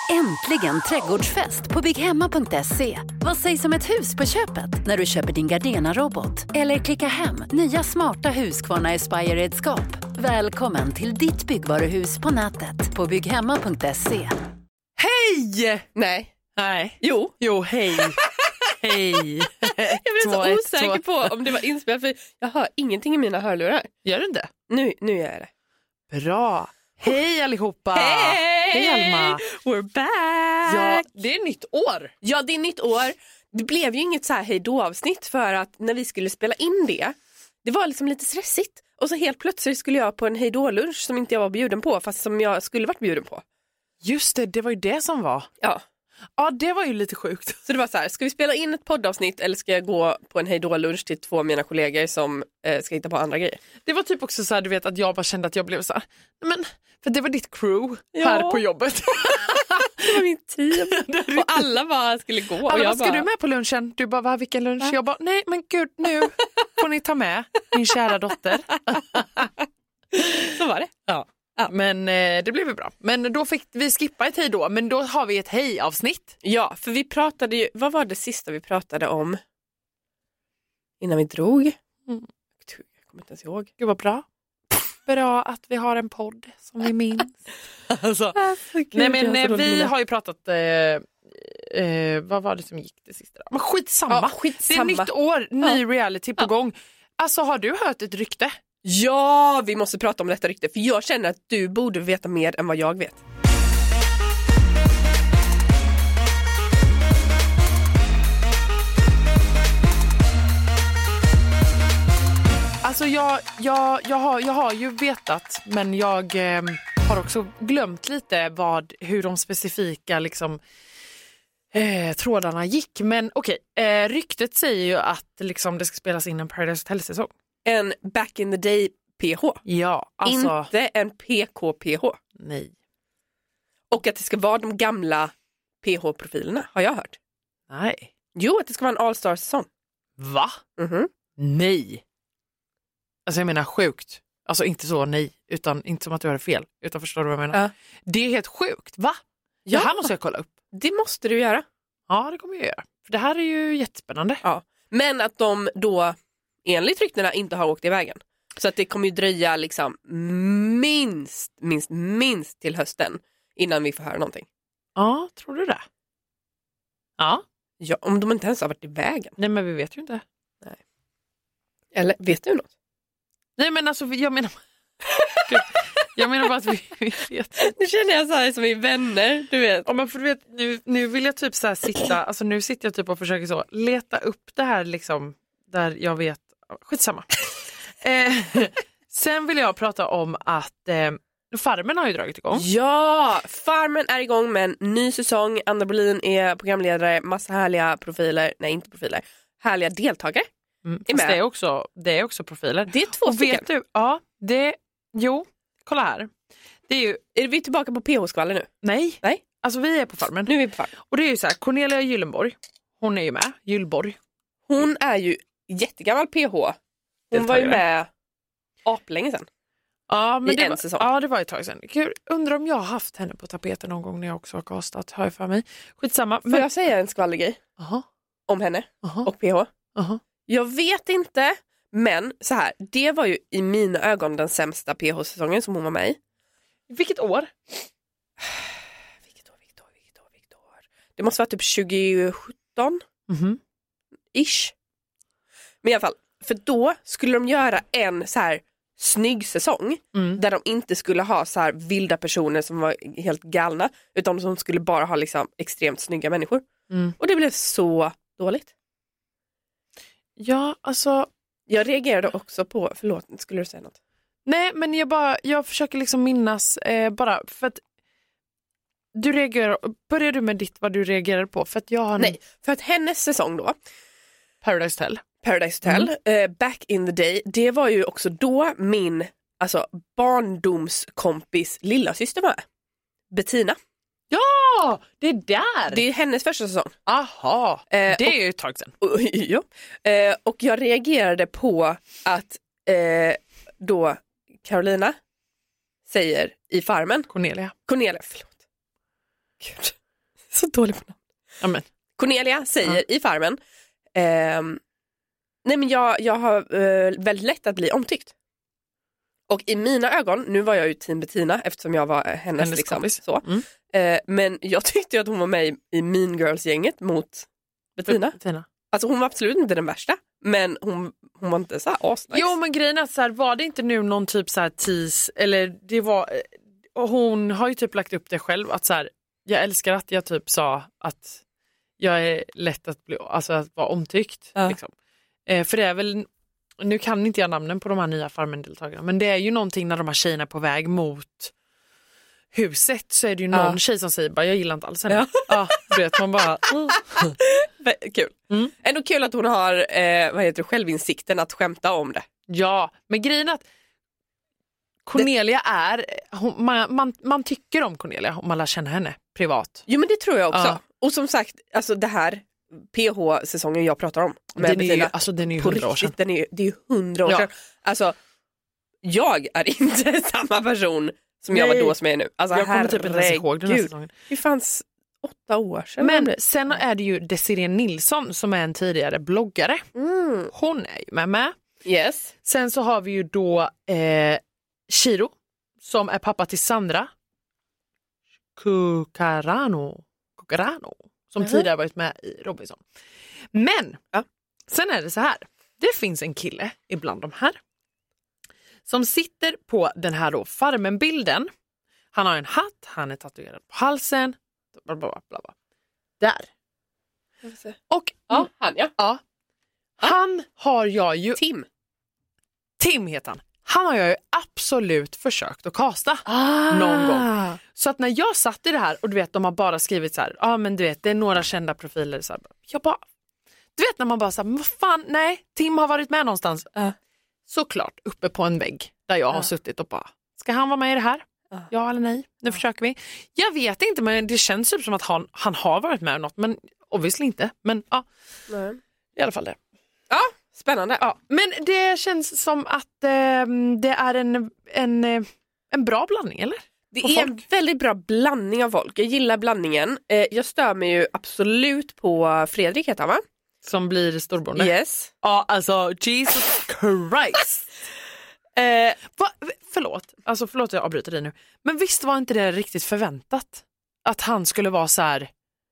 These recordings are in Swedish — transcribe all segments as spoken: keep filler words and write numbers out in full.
Äntligen trädgårdsfest på bygghemma punkt se. Vad sägs om ett hus på köpet när du köper din Gardena-robot? Eller klicka hem nya smarta Husqvarna Aspire-redskap. Välkommen till ditt byggvaruhus på nätet på bygghemma punkt se. Hej! Nej. Nej. Jo. Jo, hej. Hej. Jag blev så ett, osäker två. på om det var inspelat, för jag hör ingenting i mina hörlurar. Gör du inte? Nu, nu gör jag det. Bra. Hej allihopa. Hej! Hej Alma. We're back. Ja, det är nytt år. Ja, det är nytt år. Det blev ju inget så här hej då avsnitt för att när vi skulle spela in det, det var liksom lite stressigt. Och så helt plötsligt skulle jag på en hej då lunch som inte jag var bjuden på, fast som jag skulle varit bjuden på. Just det, det var ju det som var. Ja. Ja, det var ju lite sjukt. Så det var så här, ska vi spela in ett poddavsnitt eller ska jag gå på en hej då lunch till två av mina kollegor som eh, ska hitta på andra grejer? Det var typ också så här, du vet, att jag bara kände att jag blev så här, men för det var ditt crew Ja. här på jobbet. Det var min team. Och alla bara skulle gå. Och alla, jag vad ska bara... du med på lunchen? Du bara, va, vilken lunch? Ja. Jag bara, nej men gud, nu får ni ta med min kära dotter. Så var det. Ja. Ja. Men eh, det blev ju bra. Men då fick vi skippa ett hej då. Men då har vi ett hej-avsnitt. Ja, för vi pratade ju, vad var det sista vi pratade om innan vi drog? Mm. Jag kommer inte ens ihåg. Gud vad bra. Bra att vi har en podd som vi minns. alltså, alltså, gud, nej men jag vi har ju pratat, eh, eh, vad var det som gick det sista? Men skitsamma. Ja, skitsamma. Det är nytt år, ny ja. reality på ja. gång. Alltså har du hört ett rykte? Ja, vi måste prata om detta rykte. För jag känner att du borde veta mer än vad jag vet. Alltså jag, jag, jag, har, jag har ju vetat, men jag eh, har också glömt lite vad, hur de specifika liksom, eh, trådarna gick. Men okej, eh, ryktet säger ju att liksom, det ska spelas in en Paradise Hotel-säsong. En back in the day P H. Ja, alltså... Inte en P K P H. Nej. Och att det ska vara de gamla P H-profilerna, har jag hört. Nej. Jo, att det ska vara en all-star-säsong. Va? Mhm. Nej. Alltså jag menar sjukt. Alltså inte så nej, utan inte som att du har fel. Utan förstår du vad jag menar? Ja. Det är helt sjukt, va? Ja. Det här måste jag kolla upp. Det måste du göra. Ja, det kommer jag göra. För det här är ju jättespännande. Ja. Men att de då, enligt ryktena, inte har åkt i vägen. Så att det kommer ju dröja liksom minst, minst, minst till hösten innan vi får höra någonting. Ja, tror du det? Ja. Ja, om de inte ens har varit i vägen. Nej, men vi vet ju inte. Nej. Eller, vet du något? Nej, men alltså, jag menar... jag menar bara att vi, vi vet. Nu känner jag så här som i vänner, du vet. Ja, men för du vet, nu, nu vill jag typ så här sitta... Alltså nu sitter jag typ och försöker så leta upp det här liksom, där jag vet... Skitsamma. eh, sen vill jag prata om att eh, Farmen har ju dragit igång. Ja, Farmen är igång med en ny säsong. Anna Bolin är programledare, massa härliga profiler. Nej, inte profiler. Härliga deltagare. Mm, är med. Det är också det är också profiler. Det är två och stycken. Vet du, ja, det jo, kolla här. Det är ju är vi tillbaka på P H-skvaller nu? Nej. Nej. Alltså vi är på Farmen. Nu är vi på Farmen. Och det är ju så här, Cornelia Gyllenborg. Hon är ju med, Gyllborg. Hon är ju jättegammal P H. Hon var ju med aplänge sedan. Ja, men I det en var, säsong. Ja, det var ett tag sedan. Gud, undrar om jag har haft henne på tapeten någon gång när jag också har castat. Har jag för mig. Skitsamma. Får men... jag säga en skvallergrej? Uh-huh. Om henne uh-huh. och P H? Uh-huh. Jag vet inte, men så här, det var ju i mina ögon den sämsta P H-säsongen som hon var med i. Vilket år? Vilket år, vilket år, vilket år, vilket år? Det måste vara typ tjugosjutton. Mm-hmm. Ish. Men i alla fall, för då skulle de göra en så här snygg säsong mm. där de inte skulle ha så här vilda personer som var helt galna, utan som skulle bara ha liksom extremt snygga människor. Mm. Och det blev så dåligt. Ja, alltså... Jag reagerade också på... Förlåt, skulle du säga något? Nej, men jag bara... Jag försöker liksom minnas eh, bara för att... Du reagerar... Börjar du med ditt vad du reagerar på? För att jag har... Nej, för att hennes säsong då... Paradise Hotel. Paradise Hotel, mm. eh, back in the day. Det var ju också då min alltså, barndomskompis lilla syster var. Bettina. Ja, det är där. Det är hennes första säsong. Aha, eh, det är och, ju ett tag sedan. Och, ja. eh, och jag reagerade på att eh, då Carolina säger i Farmen. Cornelia. Cornelia, förlåt. Gud. dålig på namn. Amen. Cornelia säger Ja. i Farmen, ehm, nej men jag, jag har eh, väldigt lätt att bli omtyckt. Och i mina ögon, nu var jag ju team Bettina eftersom jag var hennes, Hennes liksom, kompis. så. Mm. Eh, men jag tyckte att hon var med i, i Mean Girls-gänget mot Bettina. Bettina. Alltså hon var absolut inte den värsta, men hon, hon var inte så här asnice. Jo, men grejen är att så här, var det inte nu någon typ så här tease, eller det var, och hon har ju typ lagt upp det själv, att så här, jag älskar att jag typ sa att jag är lätt att bli, alltså att vara omtyckt. Ja. Liksom. Eh, för det är väl, nu kan inte jag namnen på de här nya Farmen-deltagarna, men det är ju någonting när de här tjejerna är på väg mot huset, så är det ju någon Ja. tjej som säger bara, jag gillar inte alls henne. Ja. Ja, du vet, man bara... Uh. Kul. Mm. Ändå kul att hon har eh, vad heter det, självinsikten att skämta om det. Ja, men grejen är att Cornelia är, hon, man, man, man tycker om Cornelia om man lär känna henne privat. Jo men det tror jag också. Ja. Och som sagt, alltså det här P H-säsongen jag pratar om med Den är ju, Bettina, alltså den är ju på hundra år sedan. riktigt, den är, det är ju hundra år Ja. sedan. Alltså, jag är inte samma person som jag Nej. var då som jag är nu. Alltså, Jag kommer typ inte ens ihåg den här herregud. säsongen. Det fanns åtta år sedan. Men sen är det ju Desiree Nilsson som är en tidigare bloggare. Mm. Hon är ju med med. Yes. Sen så har vi ju då eh, Shiro som är pappa till Sandra Cucarano, Cucarano som Mhm. tidigare varit med i Robinson. Men Ja. sen är det så här. Det finns en kille ibland de här som sitter på den här då Farmen-bilden. Han har en hatt, han är tatuerad på halsen. Bla bla bla bla. Där. Och Ja, han ja. ja, han har jag ju... Tim. Tim heter han. Han har jag ju absolut försökt att kasta Ah. någon gång. Så att när jag satt i det här och du vet, de har bara skrivit så här, ja ah, men du vet, det är några kända profiler så här, jag bara, du vet när man bara så här, vad fan, nej, Tim har varit med någonstans. Uh. Såklart uppe på en vägg där jag har Uh. suttit och bara, ska han vara med i det här? Uh. Ja eller nej? Nu försöker vi. Jag vet inte, men det känns typ som att han, han har varit med i något, men obviously inte. Men ja, Nej. i alla fall det. Ja, spännande. Ja, men det känns som att eh, det är en, en, eh, en bra blandning, eller? Det På är folk. en väldigt bra blandning av folk. Jag gillar blandningen. Eh, jag stör mig ju absolut på Fredrik heter han va? Som blir storbror. Yes. Ja, alltså Jesus Christ. eh, va, förlåt, alltså förlåt jag avbryter dig nu. Men visst var inte det riktigt förväntat? Att han skulle vara så här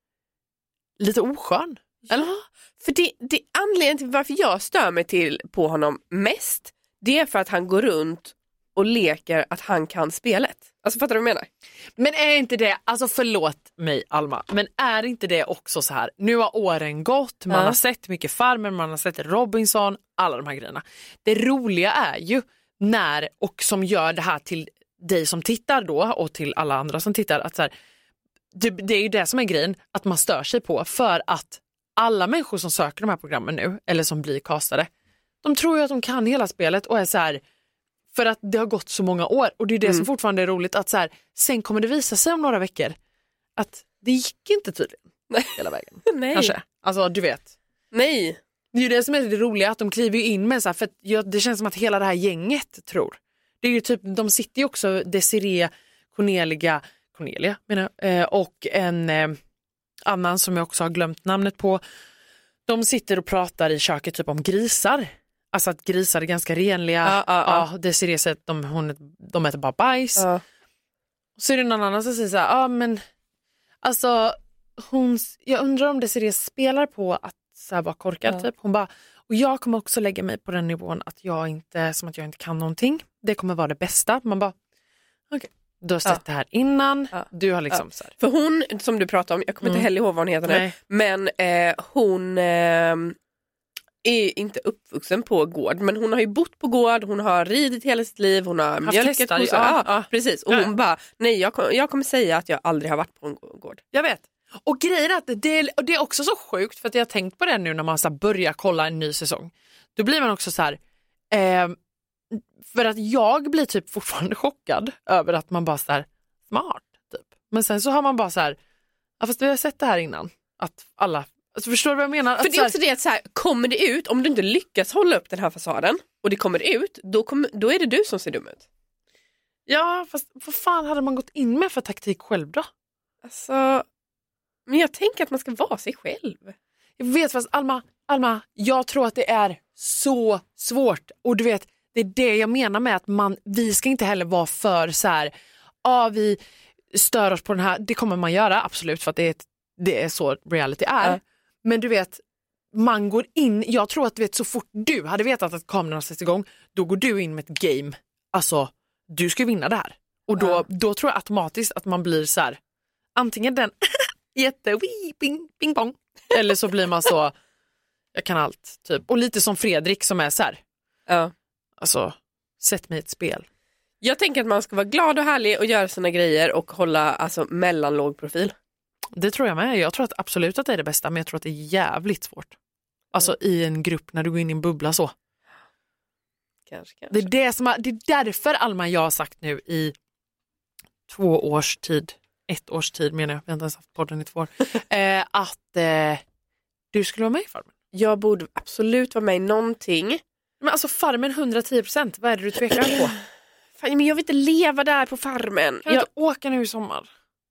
lite oskön? Eller? Ja, för det, det anledningen till varför jag stör mig till på honom mest, det är för att han går runt och leker att han kan spelet. Alltså fattar du vad jag menar? Men är inte det, alltså förlåt mig Alma, men är inte det också så här, nu har åren gått, man Ja. har sett mycket Farmen, man har sett Robinson, alla de här grejerna. Det roliga är ju när, och som gör det här till dig som tittar då och till alla andra som tittar, att så här, det, det är ju det som är grejen, att man stör sig på, för att alla människor som söker de här programmen nu, eller som blir castade, de tror ju att de kan hela spelet och är så här, för att det har gått så många år, och det är det Mm. som fortfarande är roligt, att så här, sen kommer det visa sig om några veckor att det gick inte tydligen Nej. hela vägen. Nej. Kanske. Alltså du vet. Nej. Det är ju det som är det roliga, att de kliver ju in med så här, för att jag, det känns som att hela det här gänget tror. Det är ju typ, de sitter ju också, Desiree, Cornelia, Cornelia menar jag, eh, och en eh, annan som jag också har glömt namnet på. De sitter och pratar i köket typ om grisar. Alltså att grisar är ganska renliga. Ja, ja, ja. Ja, Desiree säger att de, hon, de äter bara bajs. Ja. Så är det någon annan som säger så här, ja ah, men alltså hon, jag undrar om Desiree spelar på att så här vara korkad Ja. typ. Hon bara, och jag kommer också lägga mig på den nivån att jag inte, som att jag inte kan någonting. Det kommer vara det bästa. Man bara, okej, okay. Du har sett Ja. det här innan. Ja. Du har liksom så här. För hon, som du pratade om, jag kommer Mm. inte heller ihåg vad hon heter nu, Nej. men eh, hon eh, är inte uppvuxen på gård, men hon har ju bott på gård, hon har ridit hela sitt liv, hon har mjölkat hästar, kossor. ja, Ja, ja. precis. Och Ja. hon bara, nej jag, kom, jag kommer säga att jag aldrig har varit på en gård. Jag vet. Och grejen är att det, och det är också så sjukt, för att jag har tänkt på det nu när man så här börjar kolla en ny säsong. Då blir man också så här, eh, för att jag blir typ fortfarande chockad över att man bara så här, smart typ. Men sen så har man bara så här, ja, fast vi har sett det här innan, att alla, alltså förstår du vad jag menar? För Att det så är här, också det att så här, kommer det ut, om du inte lyckas hålla upp den här fasaden och det kommer ut, då, kommer, då är det du som ser dum ut. ja, fast vad fan hade man gått in med för taktik själv då? Alltså, Men jag tänker att man ska vara sig själv. Jag vet fast Alma, Alma, jag tror att det är så svårt. Och du vet, det är det jag menar med att man, vi ska inte heller vara för så här, ja ah, vi stör oss på den här, det kommer man göra absolut för att det är, det är så reality är. Mm. Men du vet, man går in, jag tror att du vet så fort du hade vetat att kameran sätts igång, då går du in med ett game. Alltså, du ska vinna det här. Och då, mm. då tror jag automatiskt att man blir så här, antingen den jätte, wii, ping, ping pong. Eller så blir man så, jag kan allt typ. Och lite som Fredrik som är så här. Ja. Alltså, sätt mig i ett spel. Jag tänker att man ska vara glad och härlig och göra sina grejer och hålla alltså mellanlåg profil. Det tror jag med. Jag tror att absolut att det är det bästa, men jag tror att det är jävligt svårt. Alltså mm. i en grupp när du går in i en bubbla så. Kanske, kanske. Det är det som har, det är därför Alma jag har sagt nu i två års tid. Ett års tid menar jag, vi har inte ens haft podden i två år. eh, att eh, du skulle vara med i Farmen. Jag borde absolut vara med i någonting. Men alltså Farmen hundratio procent, vad är det du tvekar på? Fan, men jag vill inte leva där på Farmen. Kan jag inte åka nu i sommar?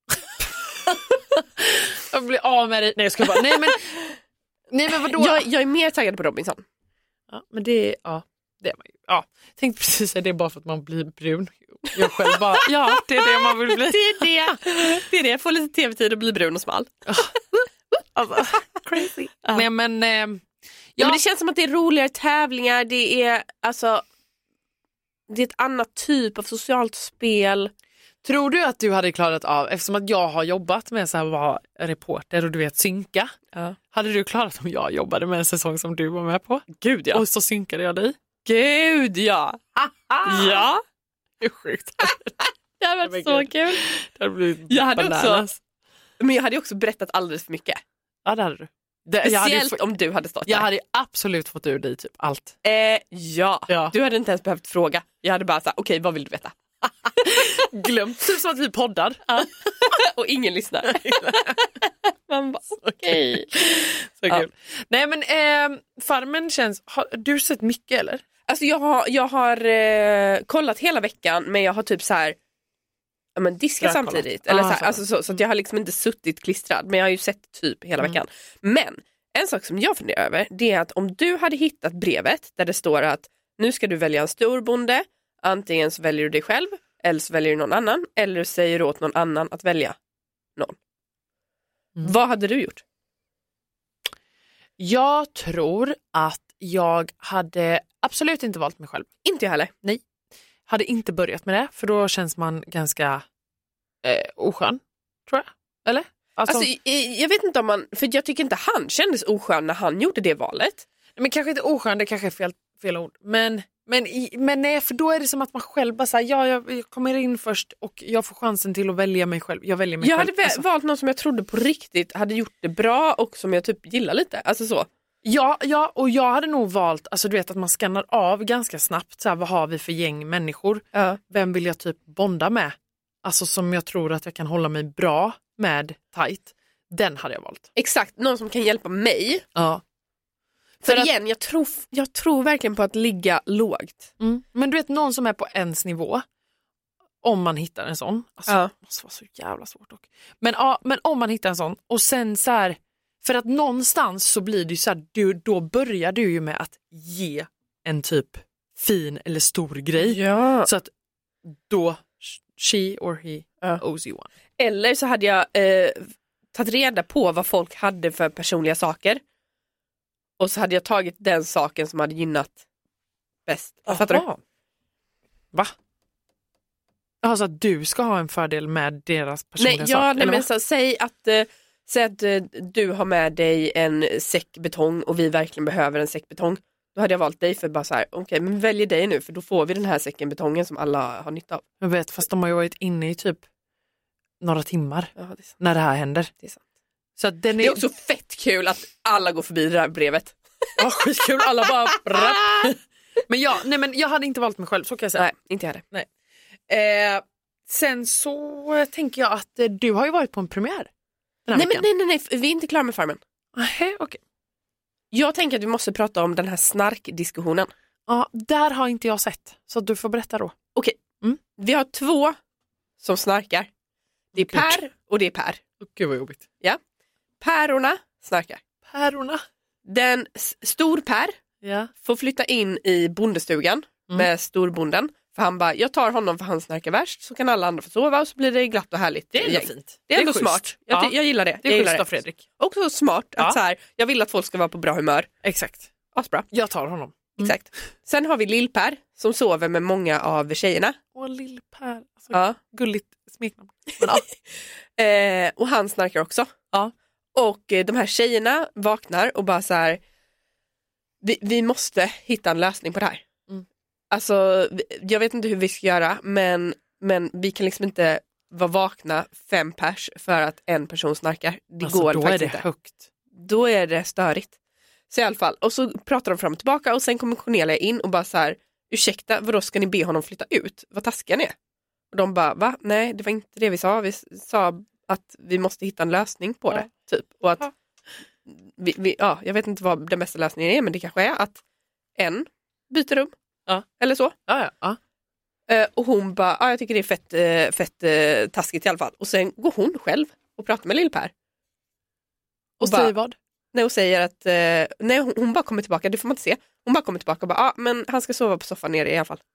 Jag blir av med dig. Nej jag ska bara, nej men nej men vadå? Jag, jag är mer taggad på Robinson. Ja, men det ja, det är man ju. Ja, tänkte precis säga det är bara för att man blir brun. Jag själv bara, ja, det är det man vill bli. Det är det. Det är det, jag får lite tv-tid och blir brun och smal. Alltså, crazy. Ja. Nej men eh, ja. Ja, men det känns som att det är roligare tävlingar, det är alltså det är ett annat typ av socialt spel. Tror du att du hade klarat av, eftersom att jag har jobbat med så här vara reporter och du vet synka. Ja. Hade du klarat om jag jobbade med en säsong som du var med på? Gud ja. Och så synkade jag dig. Gud ja. Ja. Det är sjukt. Det hade varit så kul. Det hade blivit jag hade bananas. också, men jag hade också berättat alldeles för mycket. Ja, det hade du. Det, Speciellt fått, om du hade stått jag där. Jag hade absolut fått ur dig typ allt. Eh, ja. ja, du hade inte ens behövt fråga. Jag hade bara sagt, okej, okay, vad vill du veta? Glömt, typ som att vi poddar. Ja. Och ingen lyssnar. Man bara, okej. Okay. Så kul. Ja. Nej men eh, Farmen känns, har du sett mycket eller? Alltså jag har, jag har eh, kollat hela veckan, men jag har typ så här ja, men diskat samtidigt. Eller ah, så, här, så. Alltså, så, så att jag har liksom inte suttit klistrad, men jag har ju sett typ hela mm. veckan. Men en sak som jag funderar över, det är att om du hade hittat brevet där det står att nu ska du välja en storbonde, antingen så väljer du dig själv, eller så väljer du någon annan, eller säger du åt någon annan att välja någon. Mm. Vad hade du gjort? Jag tror att jag hade absolut inte valt mig själv. Inte jag heller. Nej. Hade inte börjat med det, för då känns man ganska eh, oskön, tror jag. Eller? Alltså, alltså, jag vet inte om man, för jag tycker inte han kändes oskön när han gjorde det valet. Men kanske inte oskön, det kanske är fel, fel ord. Men, men, men nej, för då är det som att man själv bara säger, ja, jag, jag kommer in först och jag får chansen till att välja mig själv. Jag väljer mig jag själv. Jag hade alltså. valt någon som jag trodde på riktigt hade gjort det bra och som jag typ gillar lite. Alltså så. Ja, ja, och jag hade nog valt, alltså du vet att man skannar av ganska snabbt, så här, vad har vi för gäng människor? Ja. Vem vill jag typ bonda med? Alltså som jag tror att jag kan hålla mig bra med tight. Den hade jag valt. Exakt, någon som kan hjälpa mig. Ja. För, för att, igen, jag tror, jag tror verkligen på att ligga lågt. Mm. Men du vet, någon som är på ens nivå, om man hittar en sån. Alltså, ja. Det måste vara så jävla svårt dock. Men, ja, men om man hittar en sån, och sen så här, för att någonstans så blir det ju så här, du, då börjar du ju med att ge en typ fin eller stor grej. Ja. Så att då, she or he ja. owes you one. Eller så hade jag eh, tagit reda på vad folk hade för personliga saker. Och så hade jag tagit den saken som hade gynnat bäst. Aha. Fattar du? Va? Ja, så att du ska ha en fördel med deras personliga nej, sak? Ja, nej, men så, säg att, eh, säg att eh, du har med dig en säck betong och vi verkligen behöver en säck betong. Då hade jag valt dig för bara så här, okej, okay, men välj dig nu för då får vi den här säcken betongen som alla har nytta av. Jag vet, fast de har ju varit inne i typ några timmar ja, det när det här händer. Det är sant. Så att den är... det är också fett kul att alla går förbi det här brevet. Ja, skitkul. Alla bara... men, ja, nej, men jag hade inte valt mig själv, så kan jag säga. Nej, inte jag nej. Eh, Sen så tänker jag att eh, du har ju varit på en premiär. Nej, men, nej, nej, nej, vi är inte klara med Farmen. Okej, okej. Jag tänker att vi måste prata om den här snarkdiskussionen. Ja, där har inte jag sett. Så du får berätta då. Okej, mm. vi har två som snarkar. Det är Per och det är Per. Oh, gud vad jobbigt. Ja. Pärorna snarkar. Pärorna. Den s- stor Per Ja. får flytta in i bondestugan Mm. med storbonden. För han bara, jag tar honom för han snarkar värst, så kan alla andra få sova och så blir det glatt och härligt. Det är ändå gäng. fint. Det är ändå schysst. smart. Jag, ty- Ja. jag gillar det. Det jag är gillar schysst det. av Fredrik. Också smart Ja. att så här, jag vill att folk ska vara på bra humör. Exakt. Asbra. Jag tar honom. Mm. Exakt. Sen har vi Lill-Per som sover med många av tjejerna. Åh, Lill-Per. Alltså, Ja. gulligt smeknamn. Men, ja. Eh, och han snarkar också. Ja. Och eh, de här tjejerna vaknar och bara så här, vi, vi måste hitta en lösning på det här. Mm. Alltså, vi- jag vet inte hur vi ska göra, men, men vi kan liksom inte vara vakna fem pers för att en person snarkar. Det Alltså, går då faktiskt är det inte. högt. Då är det störigt. Så i alla fall, och så pratar de fram och tillbaka och sen kommer Cornelia in och bara så här, ursäkta, vadå ska ni be honom flytta ut? Vad taskiga ni är. Och de bara, va? Nej, det var inte det vi sa. Vi s- sa att vi måste hitta en lösning på Ja. det. Typ. Och att Ja. vi, vi, ja, jag vet inte vad den bästa lösningen är, men det kanske är att en byter rum. Ja. Eller så. Ja, ja, ja. Eh, och hon bara, ja, jag tycker det är fett, eh, fett eh, taskigt i alla fall. Och sen går hon själv och pratar med Lill-Per. Och bara- säg vad? Nej, och säger att, eh, nej hon, hon bara kommer tillbaka, det får man inte se. Hon bara kommer tillbaka och bara, ja ah, men han ska sova på soffan nere i alla fall.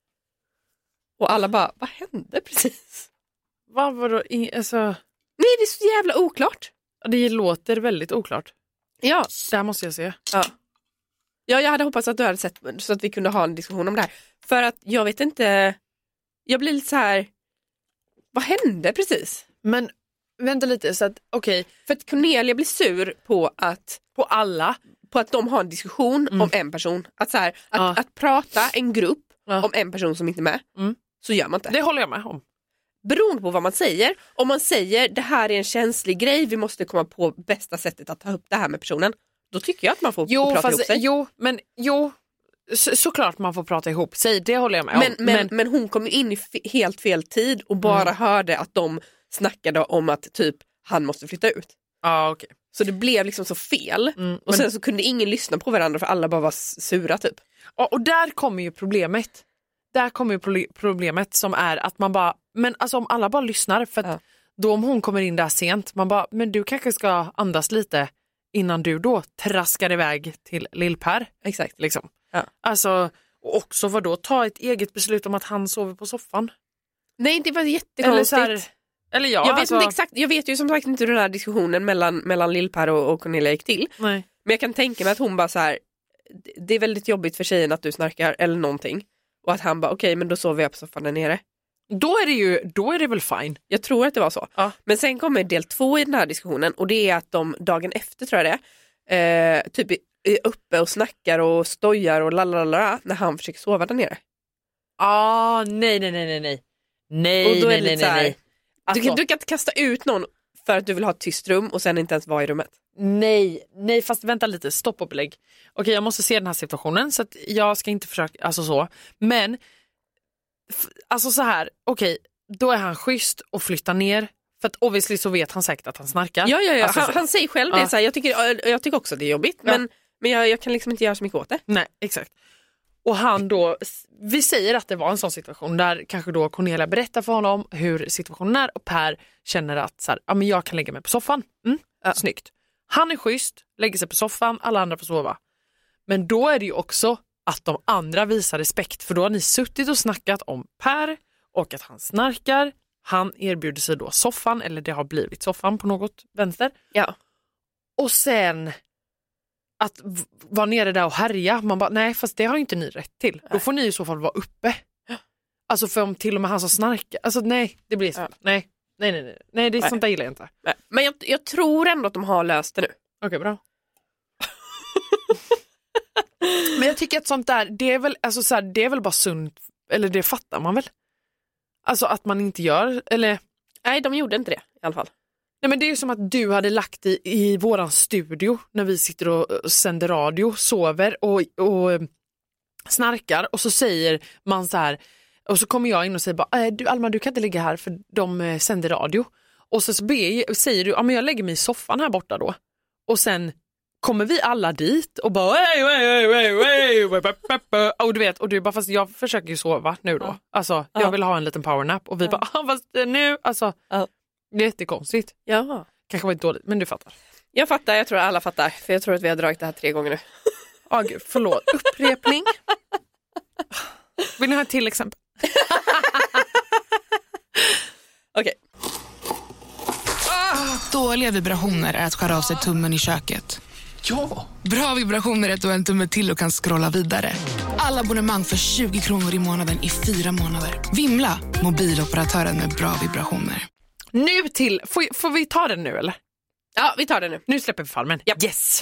Och alla bara, vad hände precis? Vad var då? I, alltså, Nej, det är så jävla oklart. det låter väldigt oklart. Ja. Det här måste jag se. Ja. Ja, jag hade hoppats att du hade sett så att vi kunde ha en diskussion om det här. För att jag vet inte, jag blir lite så här, vad hände precis? Men vänta lite, så att okej, För att Cornelia blir sur på att, på alla. på att de har en diskussion Mm. om en person. Att, så här, att, Ja. att prata en grupp Ja. om en person som inte är med, Mm. så gör man inte. Det håller jag med om. Beroende på vad man säger, om man säger det här är en känslig grej, vi måste komma på bästa sättet att ta upp det här med personen, då tycker jag att man får Jo, prata ihop fast, sig. jo, men jo, så, såklart man får prata ihop sig, det håller jag med Men, om. men, men hon kom in i fe- helt fel tid och bara Mm. hörde att de snackade om att typ han måste flytta ut. ja, okej. Så det blev liksom så fel. Mm, Och men- sen så kunde ingen lyssna på varandra för alla bara var s- sura typ. Och, och där kommer ju problemet. Där kommer ju pro- problemet som är att man bara, men alltså om alla bara lyssnar, för att Ja. då om hon kommer in där sent, man bara, men du kanske ska andas lite innan du då traskar iväg till Lill-Per. Exakt. Liksom. Ja. Alltså, och också vad då ta ett eget beslut om att han sover på soffan. Nej, det var Eller jättekonstigt. så här, eller ja, jag vet alltså, inte exakt, jag vet ju som sagt inte hur den här diskussionen mellan, mellan Lill-Per och, och Cornelia gick till. nej. Men jag kan tänka mig att hon bara så här, det- det är väldigt jobbigt för tjejen att du snarkar eller någonting. Och att han bara, okej men då sover jag på soffan där nere. Då är det ju, då är det väl fine. Jag tror att det var så. Ja. Men sen kommer del två i den här diskussionen och det är att de dagen efter tror jag det är, eh, typ är uppe och snackar och stojar och lalala när han försöker sova där nere. Ah, nej, nej, nej, nej, nej. Nej, Och då är nej, det nej, lite så nej, här, nej. Alltså, Du, kan, du kan inte kasta ut någon för att du vill ha ett tyst rum och sen inte ens vara i rummet. nej, nej, fast vänta lite, stopp och belägg. Okej, jag måste se den här situationen så att jag ska inte försöka, alltså så. Men, f- alltså så här, okej, då är han schysst och flyttar ner. För att obviously så vet han säkert att han snarkar. Ja, ja, ja. Alltså, han, så- han säger själv det. Ja. Så här, jag, tycker, jag tycker också att det är jobbigt Ja. men, men jag, jag kan liksom inte göra så mycket åt det. Nej, exakt. Och han då, vi säger att det var en sån situation där kanske då Cornelia berättar för honom hur situationen är och Per känner att så här, ja, men jag kan lägga mig på soffan. Mm, Ja. Snyggt. Han är schysst, lägger sig på soffan, alla andra får sova. Men då är det ju också att de andra visar respekt, för då har ni suttit och snackat om Per och att han snarkar. Han erbjuder sig då soffan, eller det har blivit soffan på något vänster. Ja. Och sen att v- vara nere där och härja, man bara, nej fast det har ju inte ni rätt till. Då får ni i så fall vara uppe. Alltså för om till och med han som snarkar, alltså nej, det blir så. Ja. Nej, nej, nej, nej, nej, det är Nej. sånt där gillar jag inte. Nej. Men jag, jag tror ändå att de har löst det nu. Okej, bra. Men jag tycker att sånt där, det är väl, alltså så här, det är väl bara sunt, eller det fattar man väl. Alltså att man inte gör, eller Nej, de gjorde inte det i alla fall. nej, men det är ju som att du hade lagt i, i våran studio när vi sitter och och sänder radio, sover och, och eh, snarkar och så säger man så här, och så kommer jag in och säger bara, äh, du Alma, du kan inte ligga här för de eh, sänder radio. Och så, så be, säger du, ja men jag lägger mig i soffan här borta då. Och sen kommer vi alla dit och bara hey, hey, hey, hey, hey, och du vet, och du bara, fast jag försöker ju sova nu då. Ja. Alltså, Ja. jag vill ha en liten powernap och vi Ja. bara, ah, fast nu, alltså Ja. det är jättekonstigt. Ja. Kanske var inte dåligt, men du fattar. Jag fattar, jag tror alla fattar. För jag tror att vi har dragit det här tre gånger nu. Oh, gud, förlåt. Upprepning. Vill ni ha ett till exempel? Okej. Ah, dåliga vibrationer är att skära av sig tummen i köket. Ja! Bra vibrationer är att du har en tumme till och kan scrolla vidare. Alla abonnemang för tjugo kronor i månaden i fyra månader. Vimla, mobiloperatören med bra vibrationer. Nu till, får, får vi ta den nu eller? Ja, vi tar det nu. Nu släpper vi Farmen. Yep. Yes.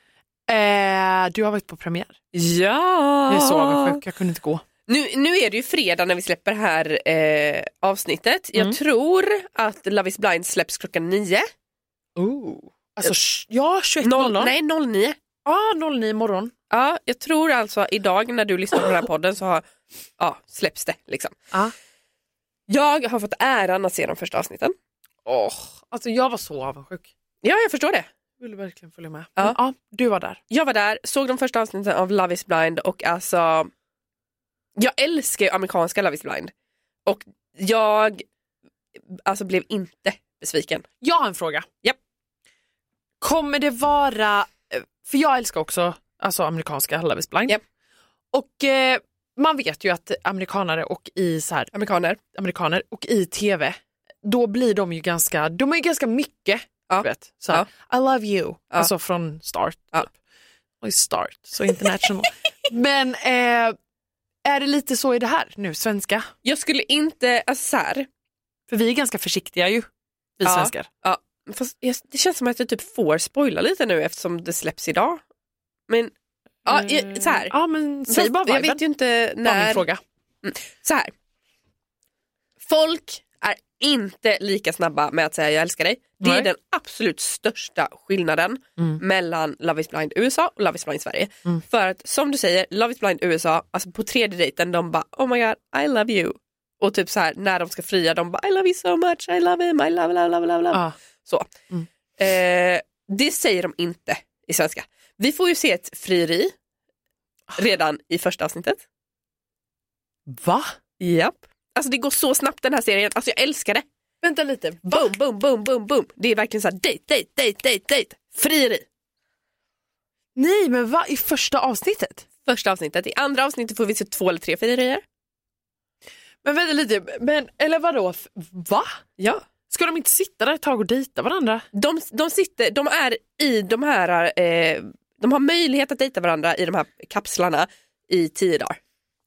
Eh, du har varit på premiär. Ja. Jag är så avundsjuk, jag kunde inte gå. Nu, nu är det ju fredag när vi släpper det här eh, avsnittet. Jag Mm. tror att Love is blind släpps klockan nio. Oh. Alltså, sh- ja, tjugoett noll noll. Nej, noll nio. Ja, ah, noll nio imorgon. Ja, jag tror alltså idag när du lyssnar på den här podden så har, ja, släpps det liksom. Ah. Jag har fått äran att se de första avsnitten. Oh, alltså jag var så avundsjuk. Ja, jag förstår det. Jag ville verkligen följa med. Ja. Men, ja, du var där. Jag var där, såg de första avsnitten av Love is blind och alltså jag älskar ju amerikanska Love is blind. Och jag alltså blev inte besviken. Jag har en fråga. Japp. Kommer det vara, för jag älskar också alltså amerikanska Love is blind. Japp. Och eh, man vet ju att amerikanare och i så här, Amerikaner. amerikaner och i tv, då blir de ju ganska, de är ju ganska mycket, Ja. du vet, så här, I love you, Ja. alltså från start. Ja. Typ. Oj, start, så international. Men eh, är det lite så i det här nu, svenska? Jag skulle inte, alltså så här, För vi är ganska försiktiga ju, vi Ja. svenskar. ja, fast jag, det känns som att jag typ får spoila lite nu eftersom det släpps idag. Men ja, jag, så här. Ja, men säg bara jag viben. vet ju inte Var min när. fråga. Så här. Folk är inte lika snabba med att säga jag älskar dig. Det är Nej. den absolut största skillnaden Mm. mellan Love is blind U S A och Love is blind Sverige. Mm. För att som du säger, Love is blind U S A, alltså på tredje dejten de bara oh my god, I love you. Och typ så här när de ska fria de bara I love you so much, I love him, I love, love, love, love, love. Ja. Så. Mm. Eh, det säger de inte i svenska. Vi får ju se ett frieri redan i första avsnittet. Va? Japp. Alltså det går så snabbt den här serien. Alltså jag älskar det. Vänta lite. Boom, boom, boom, boom, boom. Det är verkligen så här date, date, date, date, date. Frieri. Nej, men vad i första avsnittet? Första avsnittet. I andra avsnittet får vi se två eller tre frierier. Men vänta lite, men eller vadå? F- Va? Ja. Ska de inte sitta där ett tag och dejta varandra? De, de sitter, de är i de här, eh, de har möjlighet att dejta varandra i de här kapslarna i tio dagar.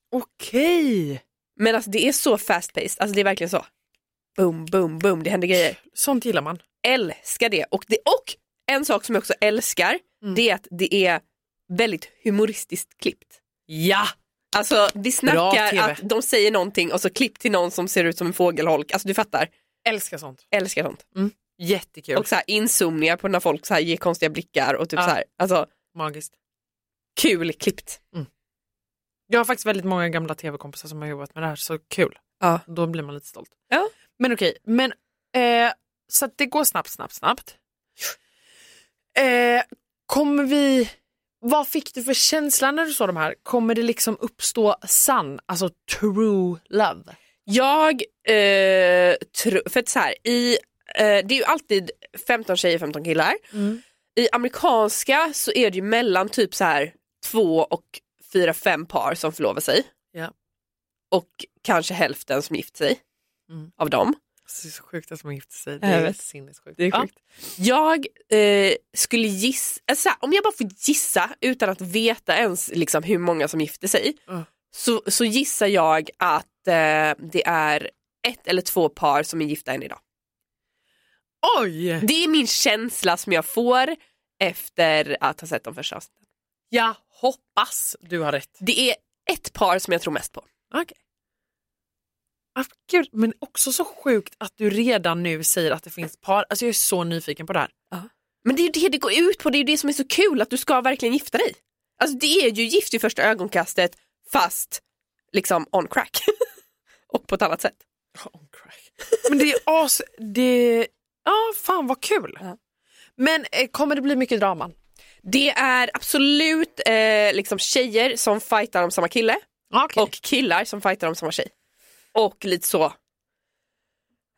Okej. Men alltså det är så fast paced. Alltså det är verkligen så. Boom, boom, boom. Det händer grejer. Sånt gillar man. Älskar det. Och, det. och en sak som jag också älskar, Mm. det är att det är väldigt humoristiskt klippt. Ja. Alltså vi Bra snackar T V. att de säger någonting och så klipp till någon som ser ut som en fågelholk. Alltså du fattar. Älskar sånt. Älskar sånt. Jättekul. Och så här inzoomningar på när folk så här ger konstiga blickar och typ Ja. så här. Alltså Magiskt. kul klippt. Jag har faktiskt väldigt många gamla tv-kompisar som har jobbat med det här, så kul. Ja. Då blir man lite stolt. Ja. Men okej, men eh, så att det går snabbt, snabbt, snabbt. Eh, kommer vi... Vad fick du för känsla när du såg de här? Kommer det liksom uppstå sann, alltså true love? Jag eh, tror, för att så här, i, eh, det är ju alltid femton tjejer, femton killar. Mm. I amerikanska så är det ju mellan typ så här två och fyra, fem par som förlovar sig. Ja. Och kanske hälften som gift sig Mm. av dem. Det är så sjukt att man gifter sig. Det Jag är vet. sinnessjukt. Det är sjukt. Jag eh, skulle gissa, alltså, om jag bara får gissa utan att veta ens liksom, hur många som gifter sig, Mm. så, så gissar jag att eh, det är ett eller två par som är gifta än idag. Oj! Det är min känsla som jag får efter att ha sett de första avsnitten. Jag hoppas du har rätt. Det är ett par som jag tror mest på. Okej. Ah, gud, men också så sjukt att du redan nu säger att det finns par. Alltså jag är så nyfiken på det här. Men det är ju det det går ut på, det är ju det som är så kul, att du ska verkligen gifta dig. Alltså det är ju gift i första ögonkastet fast liksom on crack. Och på ett annat sätt. Oh, crack. Men det är as... Det... Ja, fan vad kul. Ja. Men eh, kommer det bli mycket drama? Det är absolut eh, liksom tjejer som fightar om samma kille Okay. och killar som fightar om samma tjej. Och lite så.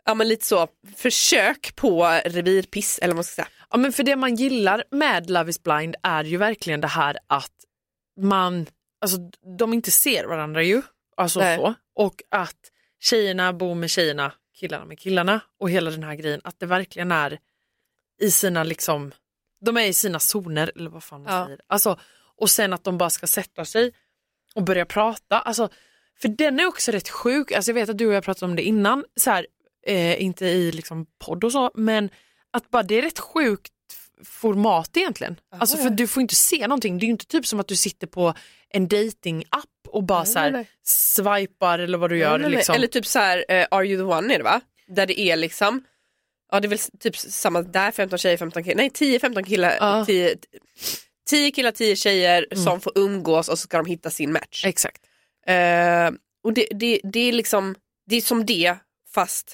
Ja, men lite så, försök på revirpiss eller vad man ska säga. Ja, men för det man gillar med Love is blind är ju verkligen det här att man, alltså de inte ser varandra ju, alltså så, och att tjejerna bor med tjejerna, killarna med killarna och hela den här grejen, att det verkligen är i sina liksom, de är i sina zoner eller vad fan man ja. säger. Alltså, och sen att de bara ska sätta sig och börja prata, alltså, för den är också rätt sjuk, alltså jag vet att du och jag pratade om det innan, så här, eh, inte i liksom podd och så, men att bara det är rätt sjukt format egentligen. Aha, alltså för du får inte se någonting. Det är ju inte typ som att du sitter på en dating-app och bara nej, så här nej. swipar eller vad du gör. Nej, nej, liksom. Eller typ så här, uh, Are You The One är det va? Där det är liksom, ja det är väl typ samma där, femton tjejer, femton killar. Nej, tio femton killar, uh. tio, tio killar, tio tjejer mm. som får umgås och så ska de hitta sin match. Exakt. Uh, och det, det, det är liksom, det är som det, fast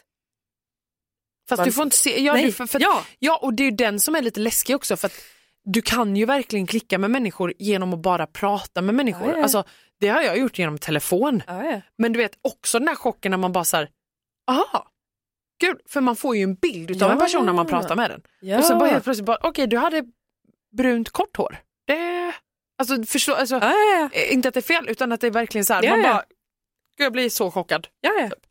Fast man, du får inte se, ja, nej, du, för, för, ja. ja, och det är ju den som är lite läskig också, för att du kan ju verkligen klicka med människor genom att bara prata med människor. Ja, ja. Alltså, det har jag gjort genom telefon. Ja, ja. Men du vet också den här chocken när man bara så här, aha, gud, för man får ju en bild utav ja. en person när man pratar med den. Ja. Och så bara helt plötsligt bara, okej, okay, du hade brunt kort hår. Det, alltså, förstå, alltså ja, ja, ja. inte att det är fel, utan att det är verkligen så här, ja, man ja. bara, gud, jag blir så chockad. Ja, ja. Typ.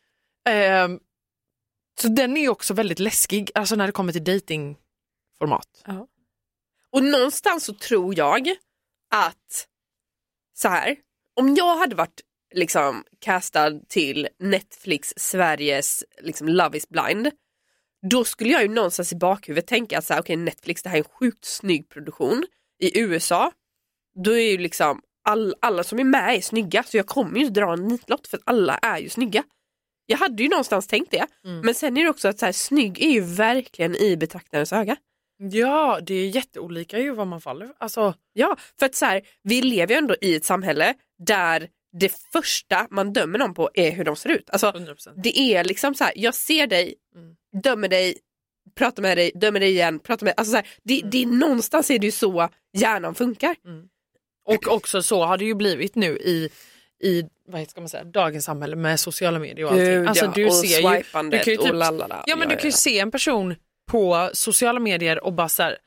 Um, Så den är ju också väldigt läskig, alltså när det kommer till datingformat. Ja. Och någonstans så tror jag att så här, om jag hade varit liksom castad till Netflix Sveriges liksom Love is blind, då skulle jag ju någonstans i bakhuvudet tänka att så här, okej, okay, Netflix, det här är en sjukt snygg produktion. I U S A, då är ju liksom all, alla som är med är snygga, så jag kommer ju dra en nitlott för att alla är ju snygga. Jag hade ju någonstans tänkt det. Mm. Men sen är det också att så här, snygg är ju verkligen i betraktarens öga. Ja, det är jätteolika ju vad man faller. Alltså, ja, för att så här, vi lever ju ändå i ett samhälle där det första man dömer någon på är hur de ser ut. Alltså, hundra procent. Det är liksom så här, jag ser dig, mm. dömer dig, pratar med dig, dömer dig igen, pratar med alltså så här, det, mm. det är någonstans är det ju så hjärnan funkar. Mm. Och också så har det ju blivit nu i i vad ska man säga, dagens samhälle med sociala medier och allting. Gud, alltså ja, du och ser ju, du kan ju typ, och lalala. ja men ja, du kan ju ja. se en person på sociala medier och bara så här,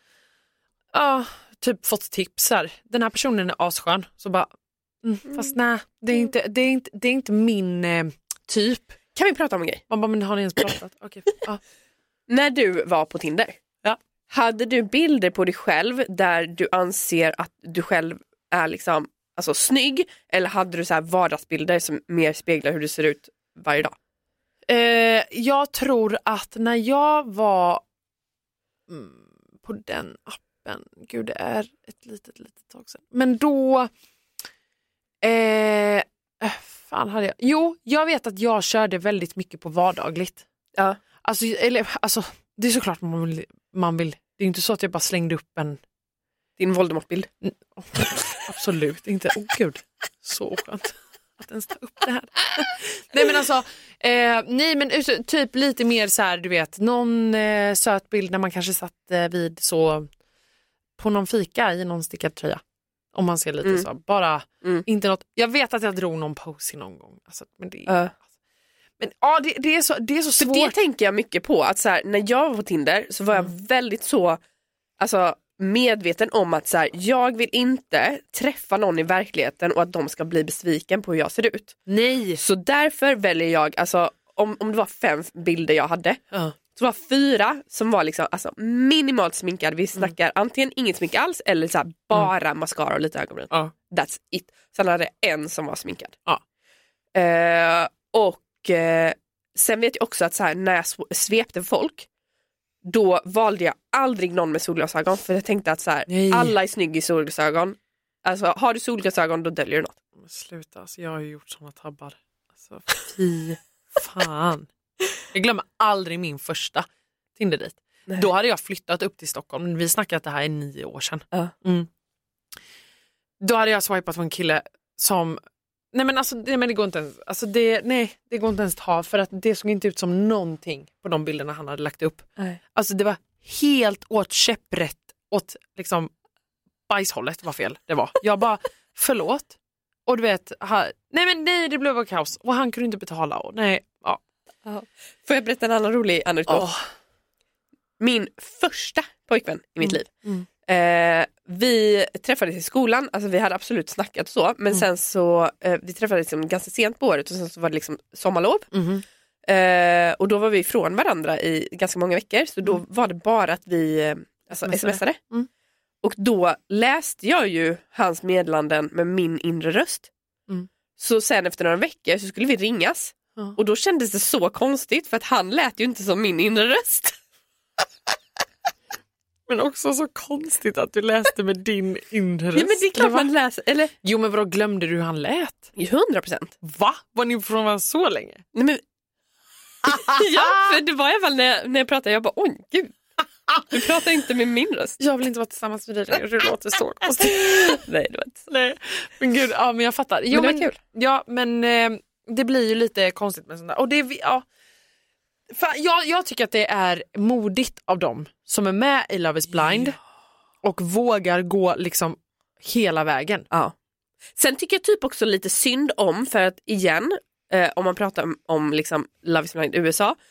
ja, typ fått tips här. Den här personen är asskön, så bara mm, mm. fast nej, det är inte det är inte det är inte min eh, typ. Kan vi prata om en grej? Man bara, men har ni ens pratat? Okej. Okay. Ja. När du var på Tinder. Ja. Hade du bilder på dig själv där du anser att du själv är liksom alltså snygg, eller hade du så här vardagsbilder som mer speglar hur du ser ut varje dag? Eh, jag tror att när jag var mm, på den appen, gud det är ett litet, litet tag sedan. Men då, eh, fan hade jag, jo jag vet att jag körde väldigt mycket på vardagligt. Ja. Alltså, eller, alltså det är såklart man vill, man vill, det är inte så att jag bara slängde upp en din Voldemort-bild. Mm, oh, absolut inte. Åh oh, gud, så skönt att ens ta upp det här. Nej men alltså, eh, nej men typ lite mer så här, du vet, någon eh, söt bild när man kanske satt eh, vid så på någon fika i någon stickad tröja. Om man ser lite mm. så, bara mm. inte något. Jag vet att jag drog någon pose någon gång. Alltså, men det är, uh. men ja, det, det är så, det är så svårt. För det tänker jag mycket på, att så här, när jag var på Tinder så var mm. jag väldigt så, alltså medveten om att så här, jag vill inte träffa någon i verkligheten och att de ska bli besviken på hur jag ser ut. Nej. Så därför väljer jag, alltså om, om det var fem bilder jag hade, uh. så var fyra som var liksom alltså, minimalt sminkade. Vi snackar mm. antingen inget smink alls eller så här, bara mm. mascara och lite ögonbryn. Uh. That's it. Sen hade jag en som var sminkad. Uh. Uh, och uh, sen vet jag också att så här, när jag svepte folk, då valde jag aldrig någon med solglasögon, för jag tänkte att så här, alla är snygga i solglasögon. Alltså har du solglasögon då döljer du något. Men sluta, alltså, jag har ju gjort såna tabbar. Alltså fy fan. Jag glömmer aldrig min första Tinder dit. Nej. Då hade jag flyttat upp till Stockholm. Vi snackade att det här är nio år sedan. Uh. Mm. Då hade jag swipat på en kille som nej men alltså det, men det går inte ens, alltså det, nej, det går inte ens att ha, för att det såg inte ut som någonting på de bilderna han hade lagt upp. Nej. Alltså det var helt åt käpprätt, åt liksom bajshållet var fel det var. Jag bara, förlåt. Och du vet, ha, nej men nej, det blev kaos. Och han kunde inte betala. Och nej, ja. Ja. Får jag berätta en annan rolig anekdot? Oh. Min första pojkvän i mitt Mm. liv. Mm. Eh, vi träffades i skolan, alltså vi hade absolut snackat och så, men Mm. sen så, eh, vi träffades liksom ganska sent på året och sen så var det liksom sommarlov. Mm. Eh, och då var vi ifrån varandra i ganska många veckor, så då Mm. var det bara att vi eh, alltså, Smsade. smsade. Mm. Och då läste jag ju hans meddelanden med min inre röst. Mm. Så sen efter några veckor så skulle vi ringas. Ja. Och då kändes det så konstigt för att han lät ju inte som min inre röst. Men också så konstigt att du läste med din inre röst. Ja, men det är klart man läser, eller Jo, men vadå, glömde du hur han lät? hundra procent. Va? Var ni från varandra så länge? Nej, men... ja, för det var i alla fall när jag, när jag pratade, jag bara, oj gud, du pratar inte med min röst. Jag vill inte vara tillsammans med dig längre, det låter så konstigt. Nej, det var inte så. Nej, men gud, ja men jag fattar. Jo, Men det var men, kul. Ja, men eh, det blir ju lite konstigt med sånt där. Och det, ja. Fan, jag, jag tycker att det är modigt av dem som är med i Love is blind och vågar gå liksom hela vägen. Ja. Sen tycker jag typ också lite synd om, för att igen, eh, om man pratar om, om liksom Love is blind U S A,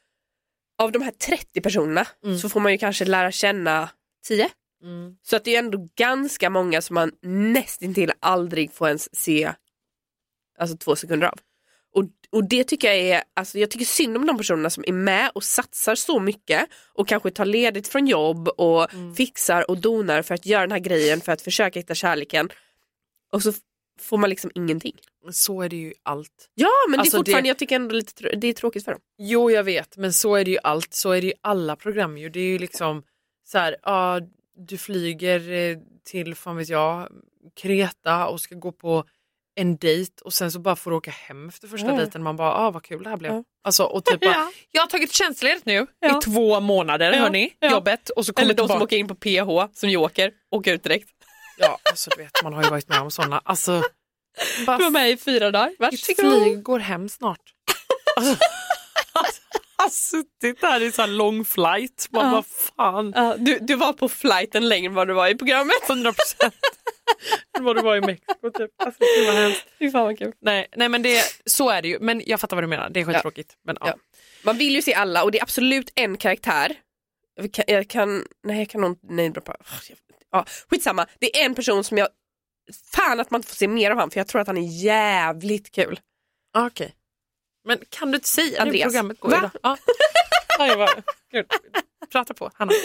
av de här trettio personerna Mm. så får man ju kanske lära känna tio. Mm. Så att det är ändå ganska många som man nästintill aldrig får ens se alltså två sekunder av. Och, och det tycker jag är, alltså jag tycker synd om de personerna som är med och satsar så mycket och kanske tar ledigt från jobb och Mm. fixar och donar för att göra den här grejen, för att försöka hitta kärleken. Och så f- får man liksom ingenting. Så är det ju allt. Ja, men Alltså det är fortfarande, det- jag tycker ändå lite, tr- det är tråkigt för dem. Jo, jag vet, men så är det ju allt. Så är det ju alla program ju. Det är ju liksom så här, ja, du flyger eh, till, fan vet jag, Kreta och ska gå på en dejt och sen så bara får du åka hem efter första Ja. dejten. Man bara, ah, vad kul det här blev. Ja. Alltså, och typ bara, Ja. jag har tagit tjänstledigt nu Ja. i två månader, Ja. hörni, Ja. jobbet. Och så kommer Eller de tillbaka. som åker in på P H som joker, åker ut direkt. Ja, alltså du vet, man har ju varit med om sådana. Alltså, bara, Du var med i fyra dagar. ditt Varsågod. flyg går hem snart. Alltså, alltså, jag har suttit där i så här lång flight. Man Ja. bara, fan. Ja, du, du var på flighten längre än vad du var i programmet. hundra procent. Vad du var i Mexiko typ. Alltså, det var hemskt. Fy fan vad kul. Nej, nej men det, så är det ju. Men jag fattar vad du menar. Det är skittråkigt. Men, ja. Ja. Man vill ju se alla och det är absolut en karaktär. Jag kan, jag kan nej jag kan nog inte, nej, bara, ja, skitsamma. Det är en person som jag, fan att man inte får se mer av han, för jag tror att han är jävligt kul. Ah, okej. Men kan du inte säga Andreas. det programmet går Va? idag? Ja. Ja, jag bara, gud. Prata på, Hanna.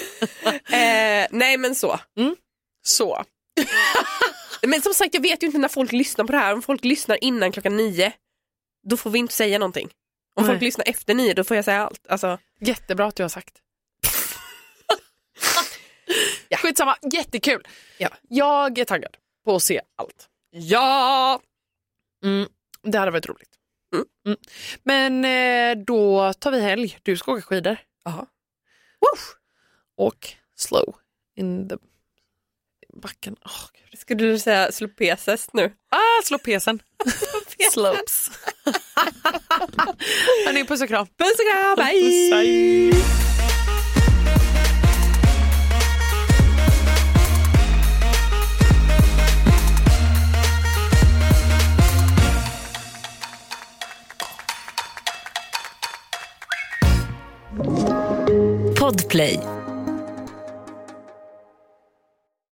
Eh, nej men så. Så. Men som sagt, jag vet ju inte när folk lyssnar på det här. Om folk lyssnar innan klockan nio, då får vi inte säga någonting. Om Nej. folk lyssnar efter nio, då får jag säga allt. Alltså, Jättebra att du har sagt. Ja. Skitsamma, jättekul. Ja. Jag är taggad på att se allt. ja! Mm. Det hade varit roligt. Mm. Mm. Men eh, då tar vi helg. Du ska åka skidor. Jaha. Och slow in the backen. Oh, Gud. Skulle du säga slå peses nu? Ah, slå pesen. Slopes. Hörni, puss och kram. Puss och kram, Puss, bye! hej. Podplay.